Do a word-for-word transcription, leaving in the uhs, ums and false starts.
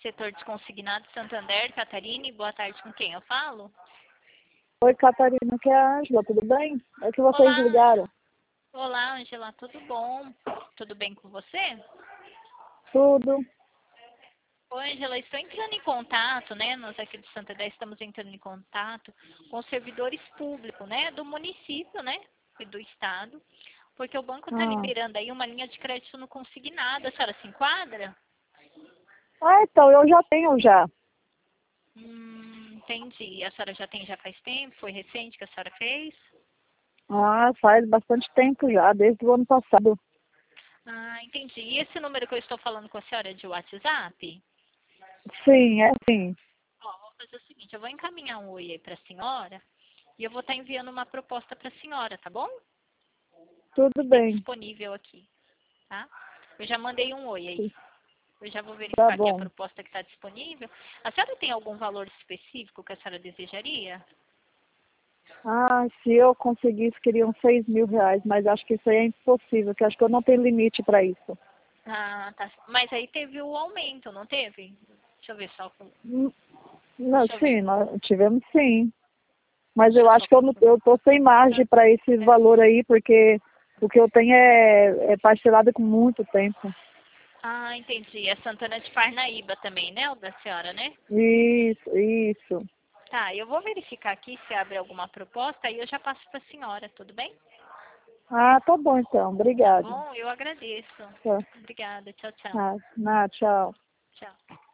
Setor de Consignado Santander, Catarine, boa tarde, com quem eu falo? Oi, Catarina, que é a Ângela, tudo bem? É que vocês Olá, ligaram. olá, Angela, tudo bom? Tudo bem com você? Tudo. Oi, Angela, estou entrando em contato, né? Nós aqui do Santander estamos entrando em contato com os servidores públicos, né? Do município, né? E do estado, porque o banco está Ah. liberando aí uma linha de crédito no consignado. A senhora se enquadra? ah, então, eu já tenho já. Hum, entendi. A senhora já tem, já faz tempo? Foi recente que a senhora fez? Ah, faz bastante tempo já, desde o ano passado. Ah, entendi. E esse número que eu estou falando com a senhora é de WhatsApp? Sim, é sim. Ó, vou fazer o seguinte, eu vou encaminhar um oi aí para a senhora e eu vou estar enviando uma proposta para a senhora, tá bom? Tudo Tem bem. disponível aqui, tá? Eu já mandei um oi aí. Eu já vou Tá verificar aqui a bom. proposta que está disponível. A senhora tem algum valor específico que a senhora desejaria? Ah, se eu conseguisse, queriam seis mil reais, mas acho que isso aí é impossível, que acho que eu não tenho limite para isso. Ah, tá. Mas aí teve o aumento, não teve? Deixa eu ver só. com- Hum, Não, Deixa eu ver. sim, nós tivemos sim. Mas Deixa eu eu acho só que eu, não, confirmar. eu tô sem margem para esse valor aí, porque o que eu tenho é, é parcelado com muito tempo. Ah, entendi. É Santana de Parnaíba também, né? O da senhora, né? Isso, isso. Tá, eu vou verificar aqui se abre alguma proposta e eu já passo para a senhora, tudo bem? Ah, tá bom então. Tá Obrigado. bom? Eu agradeço. Tá. Obrigada. Tchau, tchau. Ah, ah, tchau. Tchau.